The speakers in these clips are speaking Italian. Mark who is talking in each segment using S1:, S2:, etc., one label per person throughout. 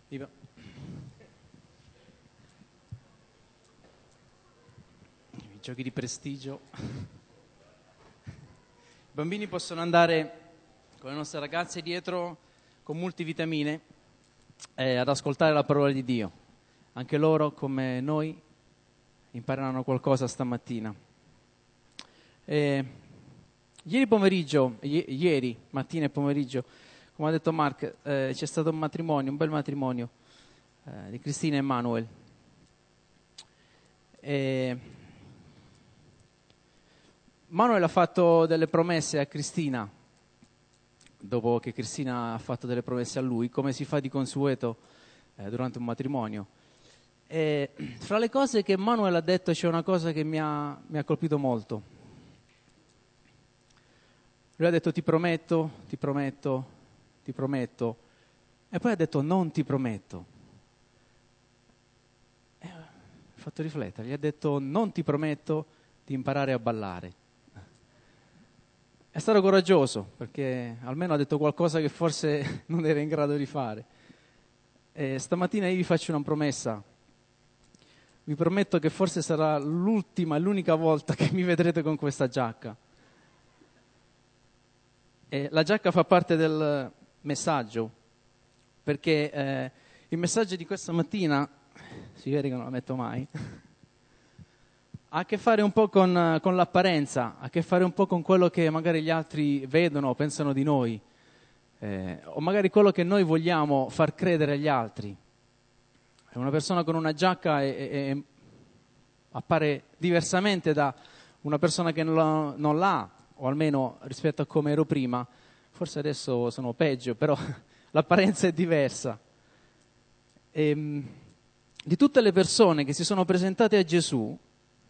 S1: I giochi di prestigio. I bambini possono andare con le nostre ragazze dietro con multivitamine ad ascoltare la parola di Dio. Anche loro, come noi, impareranno qualcosa stamattina. Ieri mattina e pomeriggio, come ha detto Mark, c'è stato un bel matrimonio di Cristina e Manuel. Manuel ha fatto delle promesse a Cristina, dopo che Cristina ha fatto delle promesse a lui, come si fa di consueto durante un matrimonio. E fra le cose che Manuel ha detto c'è una cosa che mi ha colpito molto. Lui ha detto ti prometto, ti prometto, ti prometto, e poi ha detto non ti prometto. Mi ha fatto riflettere, gli ha detto non ti prometto di imparare a ballare. È stato coraggioso perché almeno ha detto qualcosa che forse non era in grado di fare. E stamattina io vi faccio una promessa. Vi prometto che forse sarà l'unica volta che mi vedrete con questa giacca. E la giacca fa parte del messaggio, perché il messaggio di questa mattina, si vede che non la metto mai, ha a che fare un po' con l'apparenza, ha a che fare un po' con quello che magari gli altri vedono o pensano di noi, o magari quello che noi vogliamo far credere agli altri. Una persona con una giacca appare diversamente da una persona che non l'ha, o almeno rispetto a come ero prima. Forse adesso sono peggio, però l'apparenza è diversa. Di tutte le persone che si sono presentate a Gesù,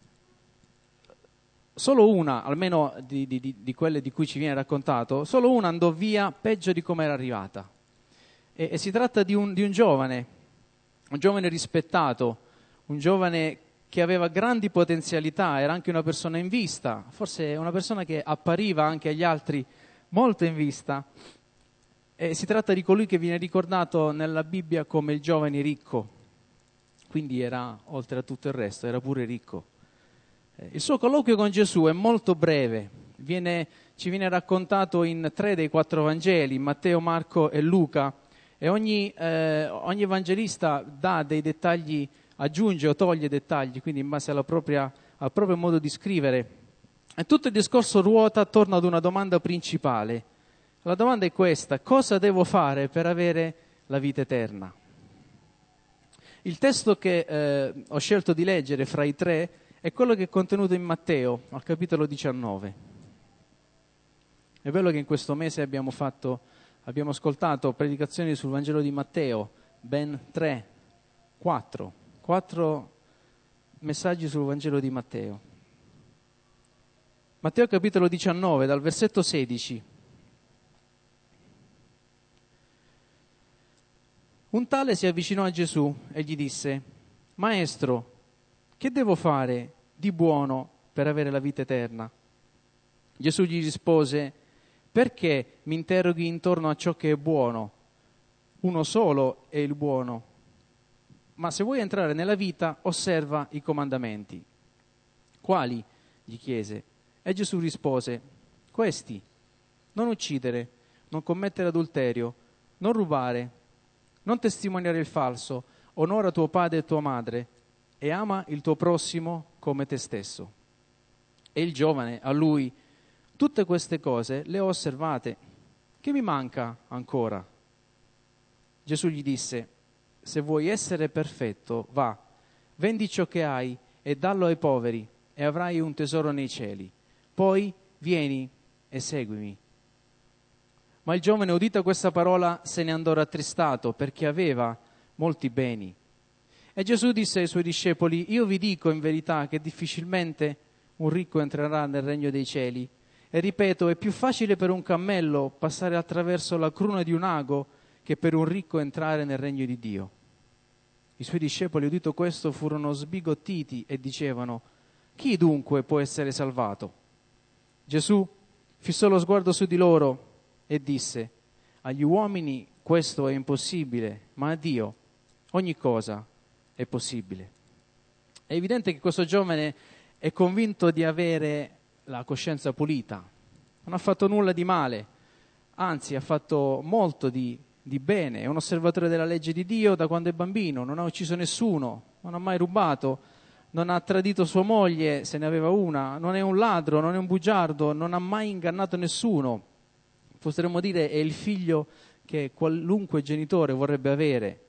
S1: solo una, almeno di quelle di cui ci viene raccontato, solo una andò via peggio di come era arrivata. E si tratta di un giovane rispettato, un giovane che aveva grandi potenzialità, era anche una persona in vista, forse una persona che appariva anche agli altri molto in vista. E si tratta di colui che viene ricordato nella Bibbia come il giovane ricco, quindi era, oltre a tutto il resto, era pure ricco. Il suo colloquio con Gesù è molto breve, ci viene raccontato in 3 dei 4 Vangeli, Matteo, Marco e Luca, e ogni evangelista dà dei dettagli, aggiunge o toglie dettagli, quindi in base al proprio modo di scrivere. E tutto il discorso ruota attorno ad una domanda principale. La domanda è questa: cosa devo fare per avere la vita eterna? Il testo che ho scelto di leggere fra i 3 è quello che è contenuto in Matteo, al capitolo 19. È bello che in questo mese abbiamo ascoltato predicazioni sul Vangelo di Matteo, ben 4 messaggi sul Vangelo di Matteo. Matteo capitolo 19, dal versetto 16. Un tale si avvicinò a Gesù e gli disse: Maestro, che devo fare di buono per avere la vita eterna? Gesù gli rispose: perché mi interroghi intorno a ciò che è buono? Uno solo è il buono. Ma se vuoi entrare nella vita, osserva i comandamenti. Quali? Gli chiese. E Gesù rispose: questi: non uccidere, non commettere adulterio, non rubare, non testimoniare il falso, onora tuo padre e tua madre, e ama il tuo prossimo come te stesso. E il giovane a lui: tutte queste cose le ho osservate, che mi manca ancora? Gesù gli disse: se vuoi essere perfetto, va, vendi ciò che hai e dallo ai poveri, e avrai un tesoro nei cieli. Poi vieni e seguimi. Ma il giovane, udita questa parola, se ne andò rattristato, perché aveva molti beni. E Gesù disse ai suoi discepoli: io vi dico in verità che difficilmente un ricco entrerà nel regno dei cieli. E ripeto, è più facile per un cammello passare attraverso la cruna di un ago che per un ricco entrare nel regno di Dio. I suoi discepoli, udito questo, furono sbigottiti e dicevano: chi dunque può essere salvato? Gesù fissò lo sguardo su di loro e disse: agli uomini questo è impossibile, ma a Dio ogni cosa è possibile. È evidente che questo giovane è convinto di avere la coscienza pulita, non ha fatto nulla di male, anzi ha fatto molto di bene, è un osservatore della legge di Dio da quando è bambino, non ha ucciso nessuno, non ha mai rubato, non ha tradito sua moglie se ne aveva una, non è un ladro, non è un bugiardo, non ha mai ingannato nessuno. Potremmo dire è il figlio che qualunque genitore vorrebbe avere.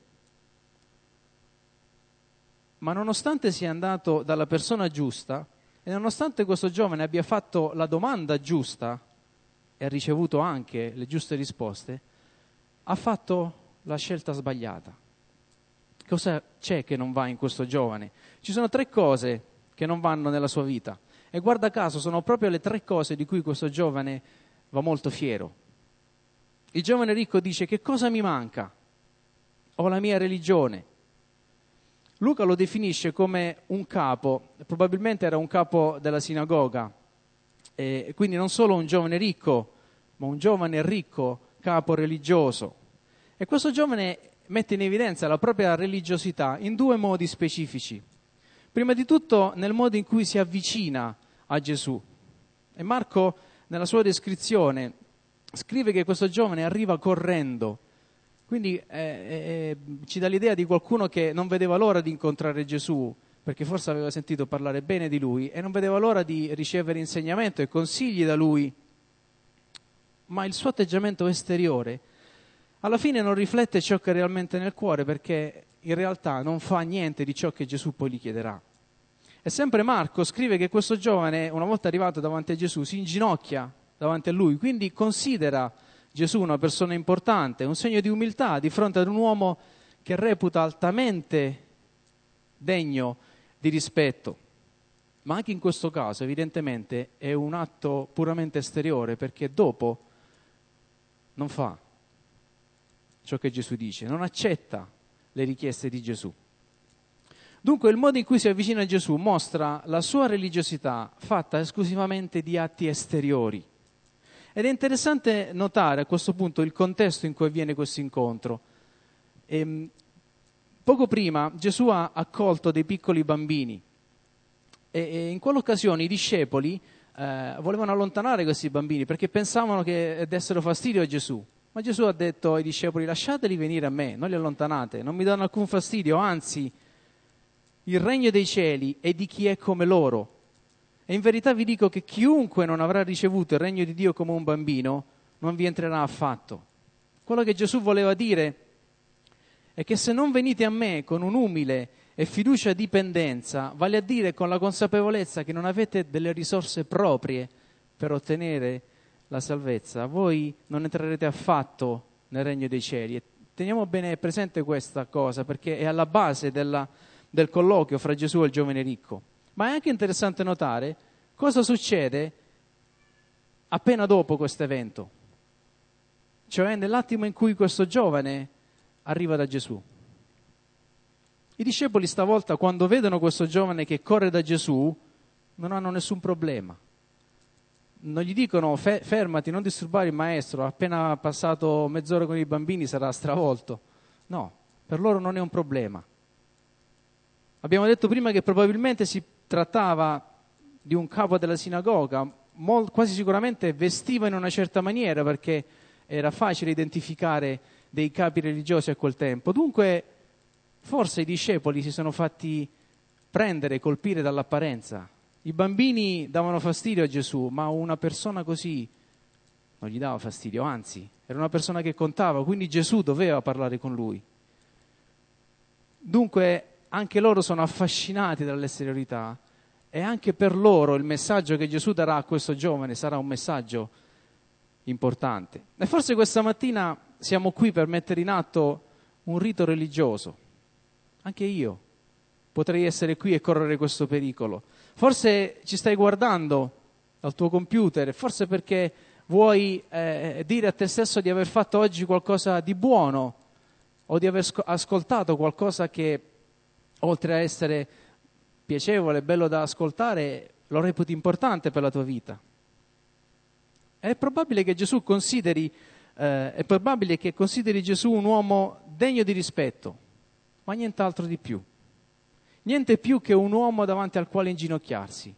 S1: Ma nonostante sia andato dalla persona giusta e nonostante questo giovane abbia fatto la domanda giusta e ha ricevuto anche le giuste risposte, ha fatto la scelta sbagliata. Cosa c'è che non va in questo giovane? Ci sono 3 cose che non vanno nella sua vita e guarda caso sono proprio le 3 cose di cui questo giovane va molto fiero. Il giovane ricco dice: che cosa mi manca? Ho la mia religione. Luca lo definisce come un capo, probabilmente era un capo della sinagoga, e quindi non solo un giovane ricco, ma un giovane ricco capo religioso. E questo giovane mette in evidenza la propria religiosità in 2 modi specifici. Prima di tutto nel modo in cui si avvicina a Gesù. E Marco nella sua descrizione scrive che questo giovane arriva correndo. Quindi ci dà l'idea di qualcuno che non vedeva l'ora di incontrare Gesù, perché forse aveva sentito parlare bene di lui e non vedeva l'ora di ricevere insegnamento e consigli da lui. Ma il suo atteggiamento esteriore alla fine non riflette ciò che è realmente nel cuore, perché in realtà non fa niente di ciò che Gesù poi gli chiederà. E sempre Marco scrive che questo giovane, una volta arrivato davanti a Gesù, si inginocchia davanti a lui, quindi considera Gesù una persona importante, un segno di umiltà di fronte ad un uomo che reputa altamente degno di rispetto. Ma anche in questo caso evidentemente è un atto puramente esteriore, perché dopo non fa ciò che Gesù dice, non accetta le richieste di Gesù. Dunque il modo in cui si avvicina a Gesù mostra la sua religiosità fatta esclusivamente di atti esteriori. Ed è interessante notare a questo punto il contesto in cui avviene questo incontro. Poco prima Gesù ha accolto dei piccoli bambini e in quell'occasione i discepoli volevano allontanare questi bambini perché pensavano che dessero fastidio a Gesù. Ma Gesù ha detto ai discepoli: lasciateli venire a me, non li allontanate, non mi danno alcun fastidio, anzi il regno dei cieli è di chi è come loro. E in verità vi dico che chiunque non avrà ricevuto il regno di Dio come un bambino non vi entrerà affatto. Quello che Gesù voleva dire è che se non venite a me con un'umile e fiducia dipendenza, vale a dire con la consapevolezza che non avete delle risorse proprie per ottenere la salvezza, voi non entrerete affatto nel regno dei cieli. E teniamo bene presente questa cosa, perché è alla base del colloquio fra Gesù e il giovane ricco. Ma è anche interessante notare cosa succede appena dopo questo evento, cioè nell'attimo in cui questo giovane arriva da Gesù. I discepoli stavolta, quando vedono questo giovane che corre da Gesù, non hanno nessun problema. Non gli dicono: fermati, non disturbare il maestro, appena passato mezz'ora con i bambini sarà stravolto. No, per loro non è un problema. Abbiamo detto prima che probabilmente si trattava di un capo della sinagoga, quasi sicuramente vestiva in una certa maniera perché era facile identificare dei capi religiosi a quel tempo. Dunque forse i discepoli si sono fatti prendere, colpire dall'apparenza. I bambini davano fastidio a Gesù, ma una persona così non gli dava fastidio, anzi era una persona che contava, quindi Gesù doveva parlare con lui. Dunque anche loro sono affascinati dall'esteriorità e anche per loro il messaggio che Gesù darà a questo giovane sarà un messaggio importante. E forse questa mattina siamo qui per mettere in atto un rito religioso. Anche io potrei essere qui e correre questo pericolo. Forse ci stai guardando dal tuo computer, forse perché vuoi dire a te stesso di aver fatto oggi qualcosa di buono o di aver ascoltato qualcosa che, oltre a essere piacevole, bello da ascoltare, lo reputi importante per la tua vita. È probabile che consideri Gesù un uomo degno di rispetto, ma nient'altro di più. Niente più che un uomo davanti al quale inginocchiarsi.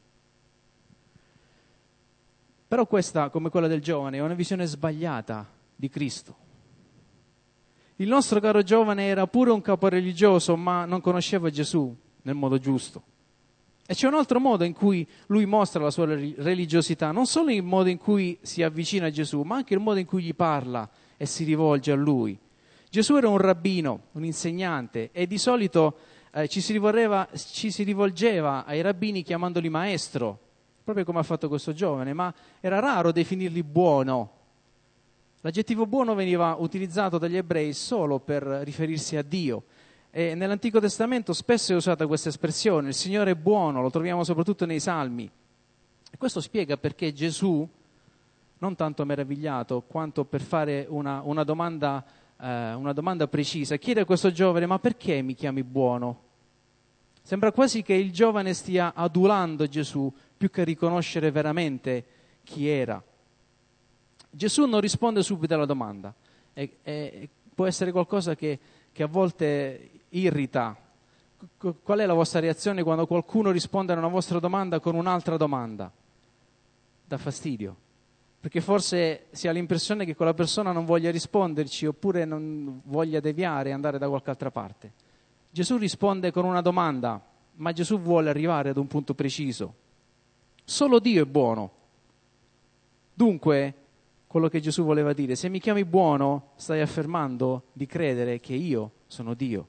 S1: Però questa, come quella del giovane, è una visione sbagliata di Cristo. Il nostro caro giovane era pure un capo religioso, ma non conosceva Gesù nel modo giusto. E c'è un altro modo in cui lui mostra la sua religiosità, non solo il modo in cui si avvicina a Gesù, ma anche il modo in cui gli parla e si rivolge a lui. Gesù era un rabbino, un insegnante, e di solito ci si rivolgeva ai rabbini chiamandoli maestro, proprio come ha fatto questo giovane, ma era raro definirli buono. L'aggettivo buono veniva utilizzato dagli ebrei solo per riferirsi a Dio. E nell'Antico Testamento spesso è usata questa espressione, il Signore è buono, lo troviamo soprattutto nei Salmi. E questo spiega perché Gesù, non tanto meravigliato, quanto per fare una domanda precisa, chiede a questo giovane: ma perché mi chiami buono? Sembra quasi che il giovane stia adulando Gesù più che riconoscere veramente chi era. Gesù non risponde subito alla domanda, e può essere qualcosa che a volte irrita. Qual è la vostra reazione quando qualcuno risponde a una vostra domanda con un'altra domanda? Dà fastidio, perché forse si ha l'impressione che quella persona non voglia risponderci, oppure non voglia deviare e andare da qualche altra parte. Gesù risponde con una domanda, ma Gesù vuole arrivare ad un punto preciso. Solo Dio è buono. Dunque, quello che Gesù voleva dire: se mi chiami buono, stai affermando di credere che io sono Dio.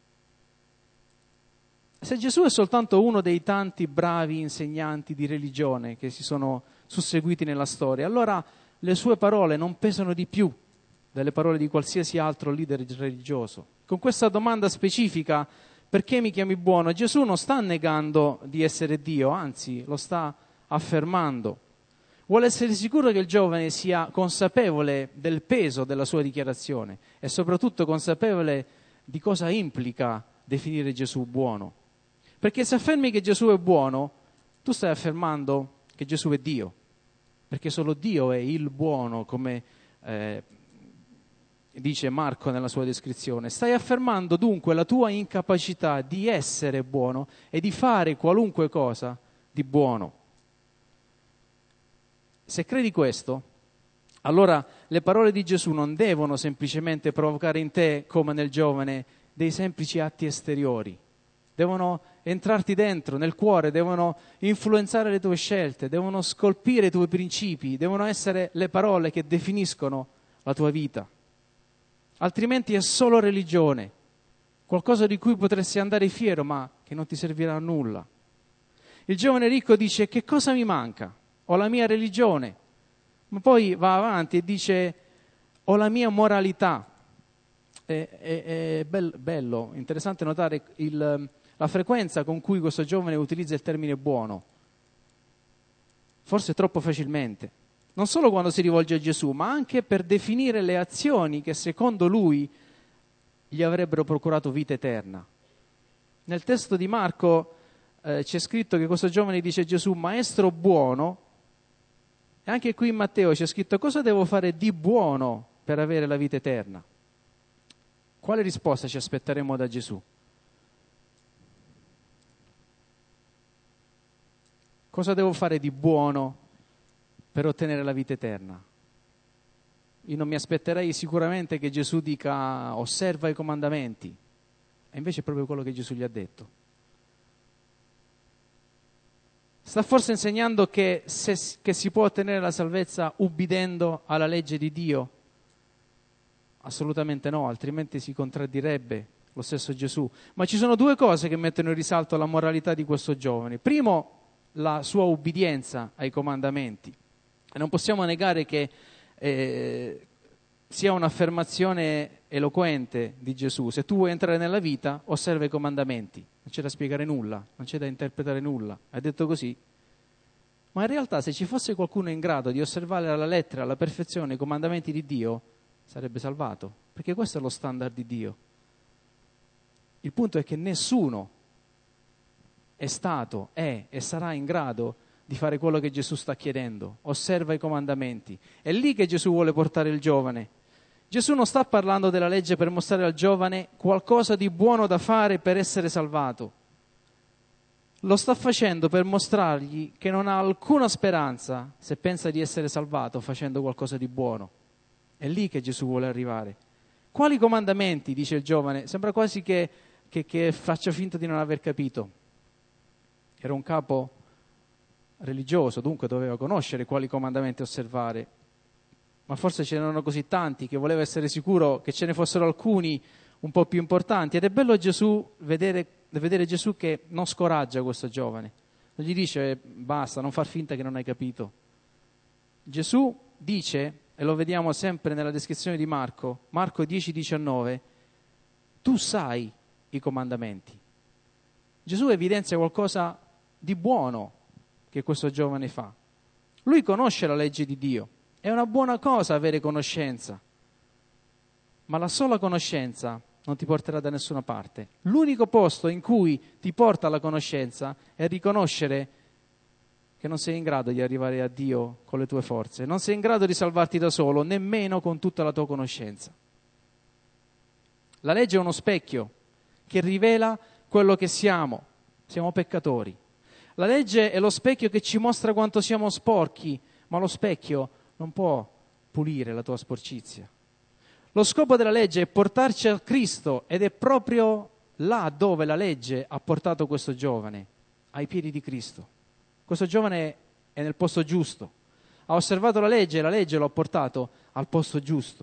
S1: Se Gesù è soltanto uno dei tanti bravi insegnanti di religione che si sono susseguiti nella storia, allora le sue parole non pesano di più delle parole di qualsiasi altro leader religioso. Con questa domanda specifica, perché mi chiami buono, Gesù non sta negando di essere Dio, anzi lo sta affermando. Vuole essere sicuro che il giovane sia consapevole del peso della sua dichiarazione e soprattutto consapevole di cosa implica definire Gesù buono. Perché se affermi che Gesù è buono, tu stai affermando che Gesù è Dio, perché solo Dio è il buono, come dice Marco nella sua descrizione. Stai affermando dunque la tua incapacità di essere buono e di fare qualunque cosa di buono. Se credi questo, allora le parole di Gesù non devono semplicemente provocare in te, come nel giovane, dei semplici atti esteriori. Devono entrarti dentro, nel cuore, devono influenzare le tue scelte, devono scolpire i tuoi principi, devono essere le parole che definiscono la tua vita. Altrimenti è solo religione, qualcosa di cui potresti andare fiero, ma che non ti servirà a nulla. Il giovane ricco dice: che cosa mi manca? Ho la mia religione, ma poi va avanti e dice: ho la mia moralità. È bello, interessante notare la frequenza con cui questo giovane utilizza il termine buono, forse troppo facilmente, non solo quando si rivolge a Gesù, ma anche per definire le azioni che secondo lui gli avrebbero procurato vita eterna. Nel testo di Marco c'è scritto che questo giovane dice a Gesù: maestro buono. E anche qui in Matteo c'è scritto: cosa devo fare di buono per avere la vita eterna? Quale risposta ci aspetteremo da Gesù? Cosa devo fare di buono per ottenere la vita eterna? Io non mi aspetterei sicuramente che Gesù dica: osserva i comandamenti. E invece è proprio quello che Gesù gli ha detto. Sta forse insegnando che si può ottenere la salvezza ubbidendo alla legge di Dio? Assolutamente no, altrimenti si contraddirebbe lo stesso Gesù. Ma ci sono due cose che mettono in risalto la moralità di questo giovane. Primo, la sua ubbidienza ai comandamenti. E non possiamo negare che sia un'affermazione eloquente di Gesù: se tu vuoi entrare nella vita, osserva i comandamenti. Non c'è da spiegare nulla, non c'è da interpretare nulla. Ha detto così. Ma in realtà, se ci fosse qualcuno in grado di osservare alla lettera, alla perfezione, i comandamenti di Dio, sarebbe salvato, perché questo è lo standard di Dio. Il punto è che nessuno è stato, è e sarà in grado di fare quello che Gesù sta chiedendo: osserva i comandamenti. È lì che Gesù vuole portare il giovane. Gesù non sta parlando della legge per mostrare al giovane qualcosa di buono da fare per essere salvato. Lo sta facendo per mostrargli che non ha alcuna speranza se pensa di essere salvato facendo qualcosa di buono. È lì che Gesù vuole arrivare. Quali comandamenti, dice il giovane? Sembra quasi che faccia finta di non aver capito. Era un capo religioso, dunque doveva conoscere quali comandamenti osservare. Ma forse ce n'erano così tanti che voleva essere sicuro che ce ne fossero alcuni un po' più importanti. Ed è bello vedere Gesù che non scoraggia questo giovane. Non gli dice basta, non far finta che non hai capito. Gesù dice, e lo vediamo sempre nella descrizione di Marco 10:19, tu sai i comandamenti. Gesù evidenzia qualcosa di buono che questo giovane fa. Lui conosce la legge di Dio. È una buona cosa avere conoscenza, ma la sola conoscenza non ti porterà da nessuna parte. L'unico posto in cui ti porta la conoscenza è riconoscere che non sei in grado di arrivare a Dio con le tue forze, non sei in grado di salvarti da solo, nemmeno con tutta la tua conoscenza. La legge è uno specchio che rivela quello che siamo peccatori. La legge è lo specchio che ci mostra quanto siamo sporchi, ma lo specchio non può pulire la tua sporcizia. Lo scopo della legge è portarci a Cristo ed è proprio là dove la legge ha portato questo giovane, ai piedi di Cristo. Questo giovane è nel posto giusto, ha osservato la legge e la legge lo ha portato al posto giusto.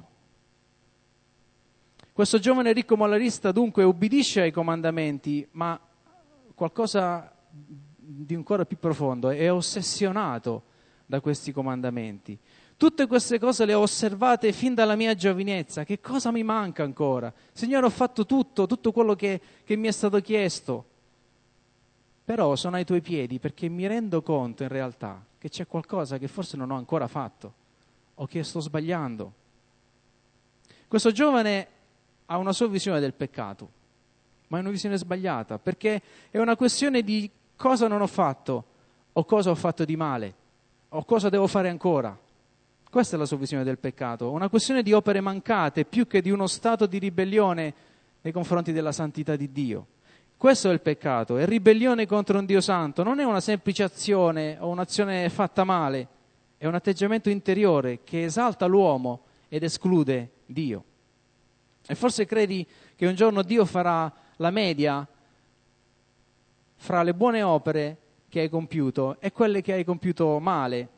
S1: Questo giovane ricco molarista dunque ubbidisce ai comandamenti, ma qualcosa di ancora più profondo, è ossessionato da questi comandamenti. Tutte queste cose le ho osservate fin dalla mia giovinezza. Che cosa mi manca ancora? Signore, ho fatto tutto quello che mi è stato chiesto. Però sono ai tuoi piedi perché mi rendo conto in realtà che c'è qualcosa che forse non ho ancora fatto o che sto sbagliando. Questo giovane ha una sua visione del peccato, ma è una visione sbagliata, perché è una questione di cosa non ho fatto o cosa ho fatto di male o cosa devo fare ancora. Questa è la sua visione del peccato, una questione di opere mancate più che di uno stato di ribellione nei confronti della santità di Dio. Questo è il peccato, è ribellione contro un Dio santo, non è una semplice azione o un'azione fatta male, è un atteggiamento interiore che esalta l'uomo ed esclude Dio. E forse credi che un giorno Dio farà la media fra le buone opere che hai compiuto e quelle che hai compiuto male.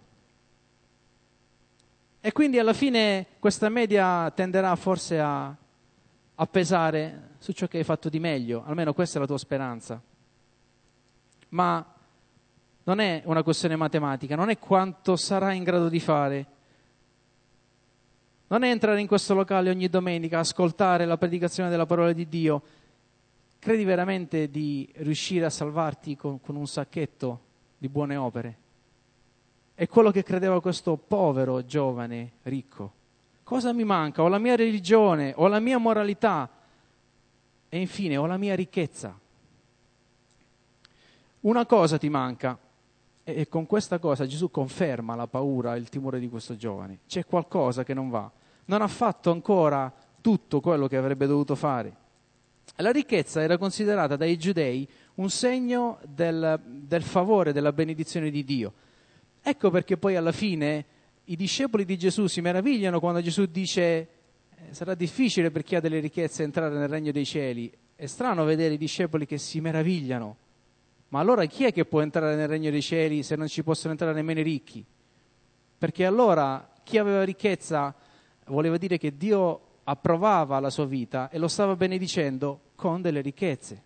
S1: E quindi alla fine questa media tenderà forse a pesare su ciò che hai fatto di meglio, almeno questa è la tua speranza. Ma non è una questione matematica, non è quanto sarai in grado di fare. Non è entrare in questo locale ogni domenica, ascoltare la predicazione della parola di Dio. Credi veramente di riuscire a salvarti con un sacchetto di buone opere? È quello che credeva questo povero giovane ricco. Cosa mi manca? Ho la mia religione, ho la mia moralità e infine ho la mia ricchezza. Una cosa ti manca e con questa cosa Gesù conferma la paura e il timore di questo giovane. C'è qualcosa che non va. Non ha fatto ancora tutto quello che avrebbe dovuto fare. La ricchezza era considerata dai giudei un segno del favore, della benedizione di Dio. Ecco perché poi alla fine i discepoli di Gesù si meravigliano quando Gesù dice sarà difficile per chi ha delle ricchezze entrare nel regno dei cieli. È strano vedere i discepoli che si meravigliano. Ma allora chi è che può entrare nel regno dei cieli se non ci possono entrare nemmeno i ricchi? Perché allora chi aveva ricchezza voleva dire che Dio approvava la sua vita e lo stava benedicendo con delle ricchezze.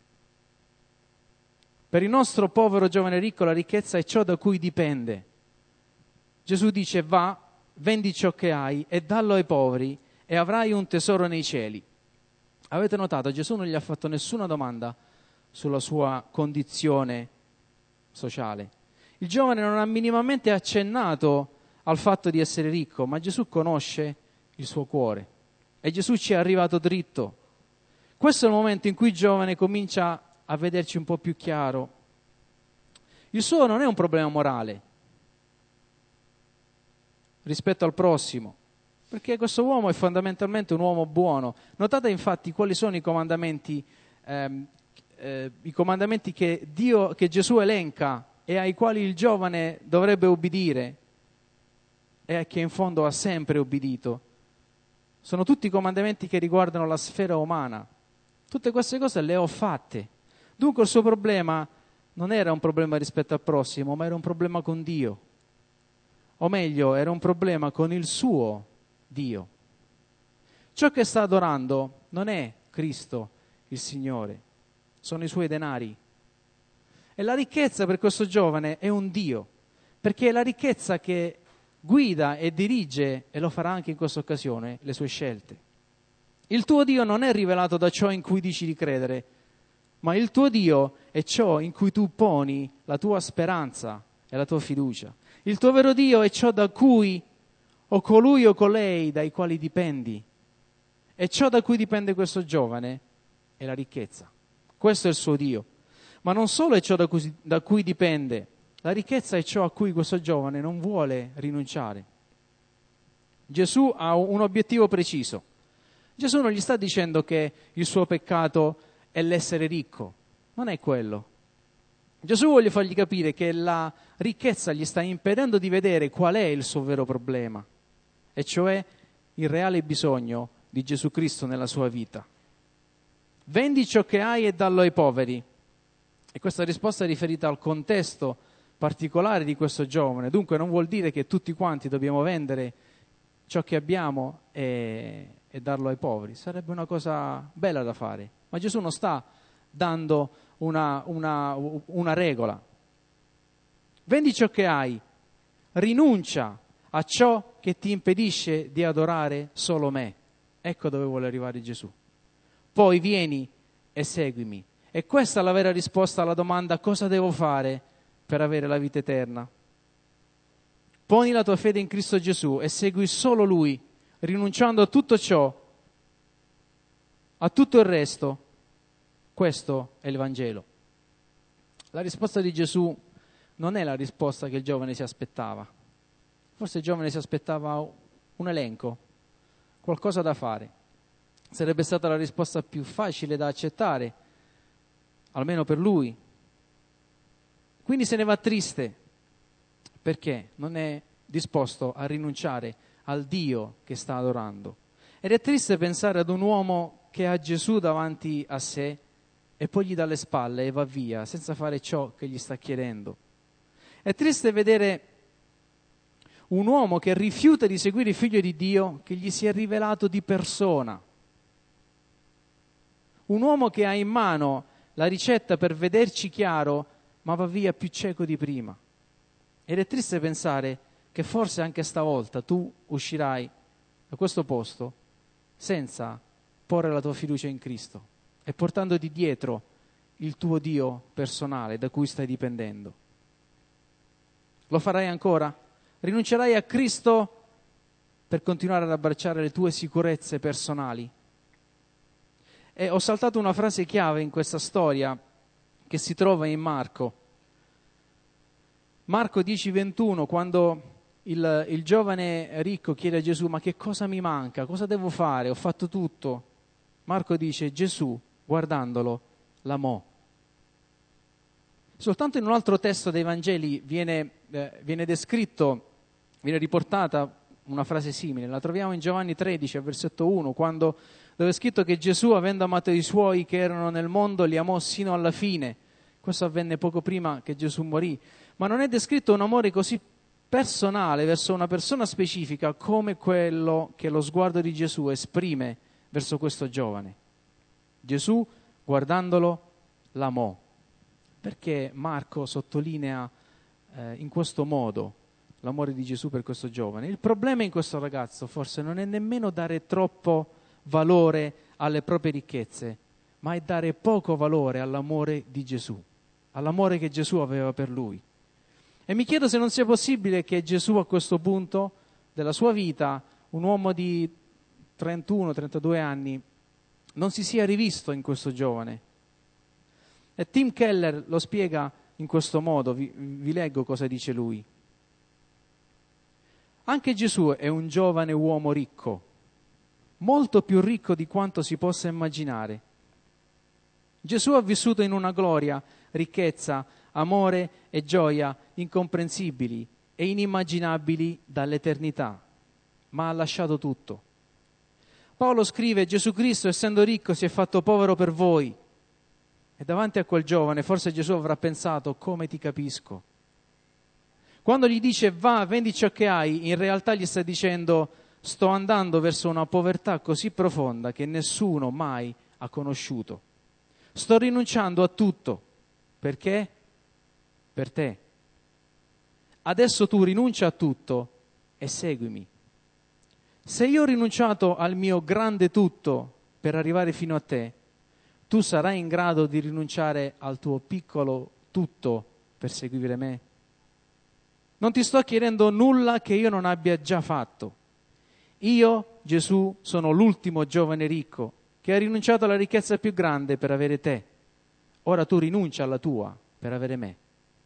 S1: Per il nostro povero giovane ricco la ricchezza è ciò da cui dipende. Gesù dice va, vendi ciò che hai e dallo ai poveri e avrai un tesoro nei cieli. Avete notato, Gesù non gli ha fatto nessuna domanda sulla sua condizione sociale. Il giovane non ha minimamente accennato al fatto di essere ricco, ma Gesù conosce il suo cuore e Gesù ci è arrivato dritto. Questo è il momento in cui il giovane comincia a vederci un po' più chiaro. Il suo non è un problema morale rispetto al prossimo, Perché questo uomo è fondamentalmente un uomo buono. Notate infatti quali sono i comandamenti che Gesù elenca e ai quali il giovane dovrebbe obbedire e che in fondo ha sempre obbedito. Sono tutti comandamenti che riguardano la sfera umana. Tutte queste cose le ho fatte. Dunque il suo problema non era un problema rispetto al prossimo, ma era un problema con Dio. O meglio, era un problema con il suo Dio. Ciò che sta adorando non è Cristo il Signore, sono i suoi denari. E la ricchezza per questo giovane è un Dio, perché è la ricchezza che guida e dirige, e lo farà anche in questa occasione, le sue scelte. Il tuo Dio non è rivelato da ciò in cui dici di credere, ma il tuo Dio è ciò in cui tu poni la tua speranza e la tua fiducia. Il tuo vero Dio è ciò da cui, o colui o colei dai quali dipendi. E ciò da cui dipende questo giovane è la ricchezza. Questo è il suo Dio. Ma non solo è ciò da cui dipende, la ricchezza è ciò a cui questo giovane non vuole rinunciare. Gesù ha un obiettivo preciso. Gesù non gli sta dicendo che il suo peccato è l'essere ricco. Non è quello. Gesù vuole fargli capire che la ricchezza gli sta impedendo di vedere qual è il suo vero problema, e cioè il reale bisogno di Gesù Cristo nella sua vita. Vendi ciò che hai e dallo ai poveri. E questa risposta è riferita al contesto particolare di questo giovane. Dunque non vuol dire che tutti quanti dobbiamo vendere ciò che abbiamo e darlo ai poveri. Sarebbe una cosa bella da fare. Ma Gesù non sta dando una regola. Vendi ciò che hai, rinuncia a ciò che ti impedisce di adorare solo me. Ecco dove vuole arrivare Gesù. Poi vieni e seguimi. E questa è la vera risposta alla domanda: cosa devo fare per avere la vita eterna? Poni la tua fede in Cristo Gesù e segui solo Lui, rinunciando a tutto ciò, a tutto il resto. Questo è il Vangelo. La risposta di Gesù non è la risposta che il giovane si aspettava. Forse il giovane si aspettava un elenco, qualcosa da fare. Sarebbe stata la risposta più facile da accettare, almeno per lui. Quindi se ne va triste, perché non è disposto a rinunciare al Dio che sta adorando. Ed è triste pensare ad un uomo che ha Gesù davanti a sé e poi gli dà le spalle e va via senza fare ciò che gli sta chiedendo. È triste vedere un uomo che rifiuta di seguire il Figlio di Dio che gli si è rivelato di persona. Un uomo che ha in mano la ricetta per vederci chiaro, ma va via più cieco di prima. Ed è triste pensare che forse anche stavolta tu uscirai da questo posto senza porre la tua fiducia in Cristo e portandoti dietro il tuo Dio personale da cui stai dipendendo. Lo farai ancora? Rinuncerai a Cristo per continuare ad abbracciare le tue sicurezze personali? E ho saltato una frase chiave in questa storia che si trova in Marco. Marco 10:21, quando il giovane ricco chiede a Gesù: ma che cosa mi manca? Cosa devo fare? Ho fatto tutto. Marco dice: Gesù, guardandolo, l'amò. Soltanto in un altro testo dei Vangeli viene riportata una frase simile. La troviamo in Giovanni 13, versetto 1, dove è scritto che Gesù, avendo amato i suoi che erano nel mondo, li amò sino alla fine. Questo avvenne poco prima che Gesù morì. Ma non è descritto un amore così personale verso una persona specifica come quello che lo sguardo di Gesù esprime verso questo giovane. Gesù, guardandolo, l'amò. Perché Marco sottolinea in questo modo l'amore di Gesù per questo giovane? Il problema in questo ragazzo forse non è nemmeno dare troppo valore alle proprie ricchezze, ma è dare poco valore all'amore di Gesù, all'amore che Gesù aveva per lui. E mi chiedo se non sia possibile che Gesù a questo punto della sua vita, un uomo di 31-32 anni, non si sia rivisto in questo giovane. E Tim Keller lo spiega in questo modo, vi leggo cosa dice lui. Anche Gesù è un giovane uomo ricco, molto più ricco di quanto si possa immaginare. Gesù ha vissuto in una gloria, ricchezza, amore e gioia incomprensibili e inimmaginabili dall'eternità, ma ha lasciato tutto. Paolo scrive: Gesù Cristo, essendo ricco, si è fatto povero per voi. E davanti a quel giovane forse Gesù avrà pensato: come ti capisco? Quando gli dice va, vendi ciò che hai, in realtà gli sta dicendo: sto andando verso una povertà così profonda che nessuno mai ha conosciuto. Sto rinunciando a tutto. Perché? Per te. Adesso tu rinuncia a tutto e seguimi. Se io ho rinunciato al mio grande tutto per arrivare fino a te, tu sarai in grado di rinunciare al tuo piccolo tutto per seguire me? Non ti sto chiedendo nulla che io non abbia già fatto. Io, Gesù, sono l'ultimo giovane ricco che ha rinunciato alla ricchezza più grande per avere te. Ora tu rinuncia alla tua per avere me.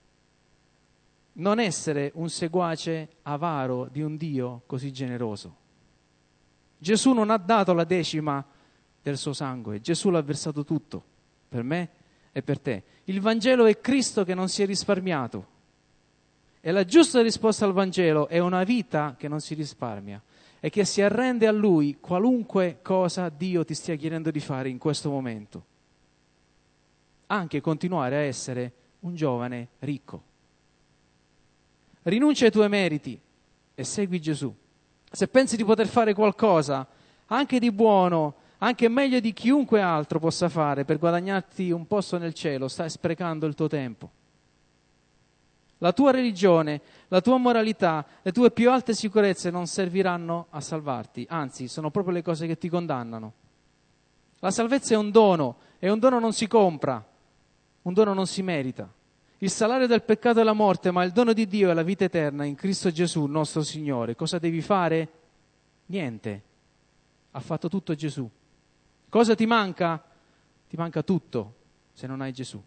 S1: Non essere un seguace avaro di un Dio così generoso. Gesù non ha dato la decima del suo sangue, Gesù l'ha versato tutto, per me e per te. Il Vangelo è Cristo che non si è risparmiato. E la giusta risposta al Vangelo è una vita che non si risparmia e che si arrende a Lui qualunque cosa Dio ti stia chiedendo di fare in questo momento. Anche continuare a essere un giovane ricco. Rinuncia ai tuoi meriti e segui Gesù. Se pensi di poter fare qualcosa, anche di buono, anche meglio di chiunque altro possa fare per guadagnarti un posto nel cielo, stai sprecando il tuo tempo. La tua religione, la tua moralità, le tue più alte sicurezze non serviranno a salvarti, anzi, sono proprio le cose che ti condannano. La salvezza è un dono e un dono non si compra, un dono non si merita. Il salario del peccato è la morte, ma il dono di Dio è la vita eterna in Cristo Gesù, nostro Signore. Cosa devi fare? Niente. Ha fatto tutto Gesù. Cosa ti manca? Ti manca tutto se non hai Gesù.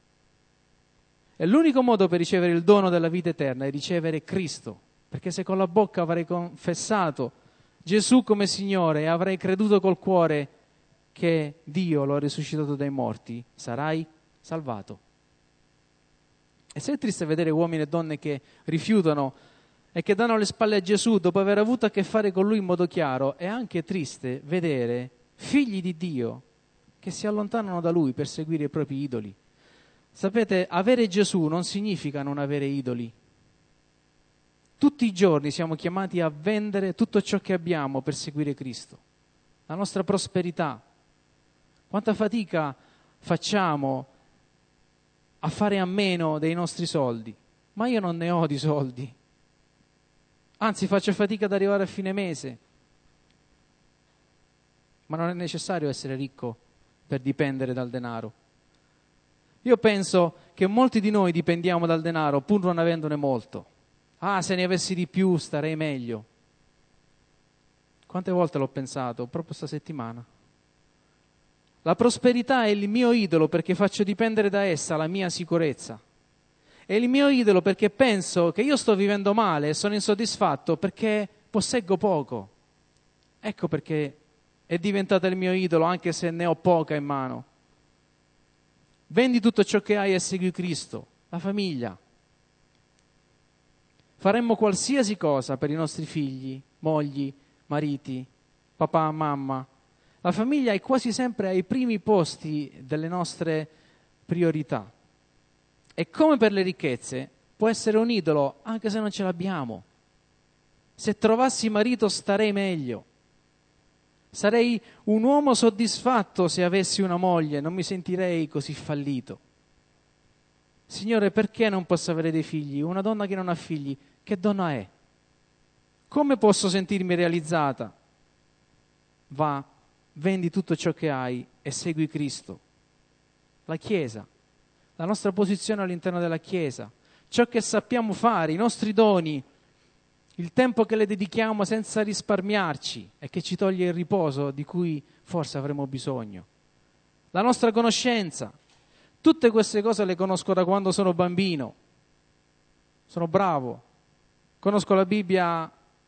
S1: E l'unico modo per ricevere il dono della vita eterna è ricevere Cristo, perché se con la bocca avrai confessato Gesù come Signore e avrai creduto col cuore che Dio lo ha risuscitato dai morti, sarai salvato. E se è triste vedere uomini e donne che rifiutano e che danno le spalle a Gesù dopo aver avuto a che fare con Lui in modo chiaro, è anche triste vedere figli di Dio che si allontanano da Lui per seguire i propri idoli. Sapete, avere Gesù non significa non avere idoli. Tutti i giorni siamo chiamati a vendere tutto ciò che abbiamo per seguire Cristo. La nostra prosperità. Quanta fatica facciamo a fare a meno dei nostri soldi. Ma io non ne ho di soldi. Anzi, faccio fatica ad arrivare a fine mese. Ma non è necessario essere ricco per dipendere dal denaro. Io penso che molti di noi dipendiamo dal denaro pur non avendone molto. Ah, se ne avessi di più starei meglio. Quante volte l'ho pensato, proprio sta settimana. La prosperità è il mio idolo perché faccio dipendere da essa la mia sicurezza. È il mio idolo perché penso che io sto vivendo male e sono insoddisfatto perché posseggo poco. Ecco perché è diventata il mio idolo anche se ne ho poca in mano. Vendi tutto ciò che hai e segui Cristo, la famiglia. Faremmo qualsiasi cosa per i nostri figli, mogli, mariti, papà, mamma. La famiglia è quasi sempre ai primi posti delle nostre priorità. E come per le ricchezze, può essere un idolo anche se non ce l'abbiamo. Se trovassi marito starei meglio. Sarei un uomo soddisfatto se avessi una moglie, non mi sentirei così fallito. Signore, perché non posso avere dei figli? Una donna che non ha figli, che donna è? Come posso sentirmi realizzata? Va, vendi tutto ciò che hai e segui Cristo. La Chiesa, la nostra posizione all'interno della Chiesa, ciò che sappiamo fare, i nostri doni, il tempo che le dedichiamo senza risparmiarci e che ci toglie il riposo di cui forse avremo bisogno. La nostra conoscenza, tutte queste cose le conosco da quando sono bambino. Sono bravo, conosco la Bibbia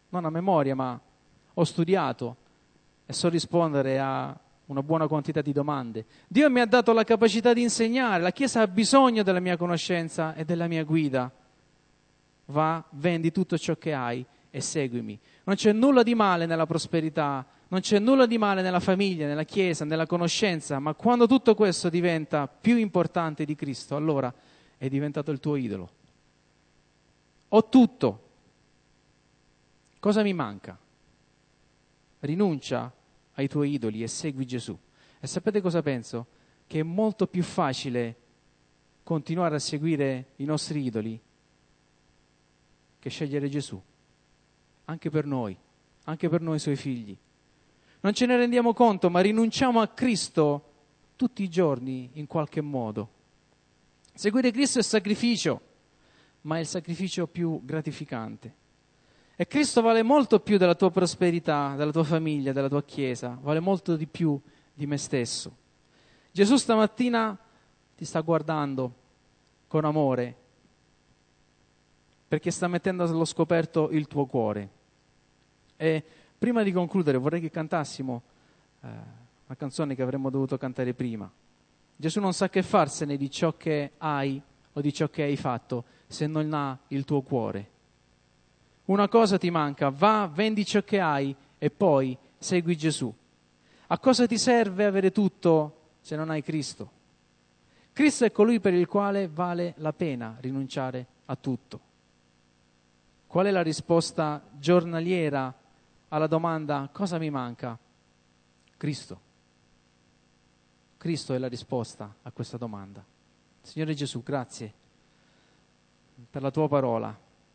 S1: non a memoria, ma ho studiato e so rispondere a una buona quantità di domande. Dio mi ha dato la capacità di insegnare, la Chiesa ha bisogno della mia conoscenza e della mia guida. Va, vendi tutto ciò che hai e seguimi. Non c'è nulla di male nella prosperità, non c'è nulla di male nella famiglia, nella Chiesa, nella conoscenza, ma quando tutto questo diventa più importante di Cristo, allora è diventato il tuo idolo. Ho tutto. Cosa mi manca? Rinuncia ai tuoi idoli e segui Gesù. E sapete cosa penso? Che è molto più facile continuare a seguire i nostri idoli che scegliere Gesù, anche per noi suoi figli. Non ce ne rendiamo conto, ma rinunciamo a Cristo tutti i giorni in qualche modo. Seguire Cristo è sacrificio, ma è il sacrificio più gratificante. E Cristo vale molto più della tua prosperità, della tua famiglia, della tua Chiesa, vale molto di più di me stesso. Gesù stamattina ti sta guardando con amore, perché sta mettendo allo scoperto il tuo cuore. E prima di concludere vorrei che cantassimo una canzone che avremmo dovuto cantare prima. Gesù non sa che farsene di ciò che hai o di ciò che hai fatto se non ha il tuo cuore. Una cosa ti manca, va, vendi ciò che hai e poi segui Gesù. A cosa ti serve avere tutto se non hai Cristo? Cristo è colui per il quale vale la pena rinunciare a tutto. Qual è la risposta giornaliera alla domanda cosa mi manca? Cristo. Cristo è la risposta a questa domanda. Signore Gesù, grazie per la tua parola.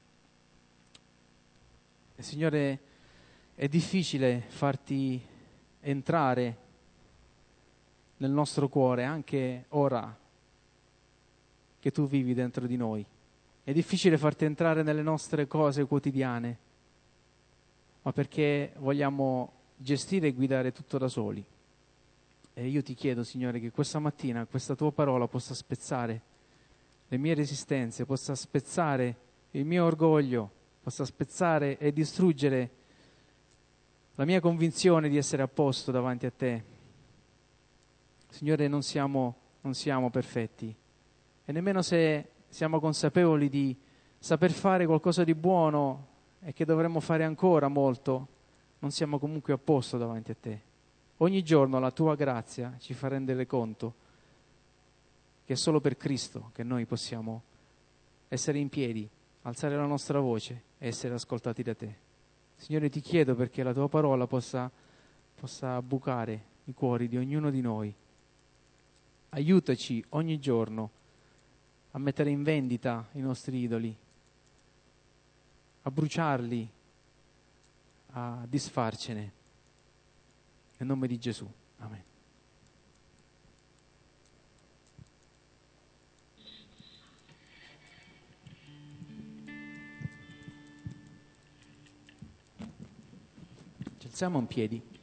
S1: E Signore, è difficile farti entrare nel nostro cuore anche ora che tu vivi dentro di noi. È difficile farti entrare nelle nostre cose quotidiane, ma perché vogliamo gestire e guidare tutto da soli. E io ti chiedo, Signore, che questa mattina questa tua parola possa spezzare le mie resistenze, possa spezzare il mio orgoglio, possa spezzare e distruggere la mia convinzione di essere a posto davanti a te. Signore, non siamo perfetti e nemmeno se siamo consapevoli di saper fare qualcosa di buono e che dovremmo fare ancora molto, non siamo comunque a posto davanti a te. Ogni giorno la tua grazia ci fa rendere conto che è solo per Cristo che noi possiamo essere in piedi, alzare la nostra voce e essere ascoltati da te. Signore, ti chiedo perché la tua parola possa bucare i cuori di ognuno di noi. Aiutaci ogni giorno a mettere in vendita i nostri idoli, a bruciarli, a disfarcene. Nel nome di Gesù. Amen. Ci alziamo in piedi.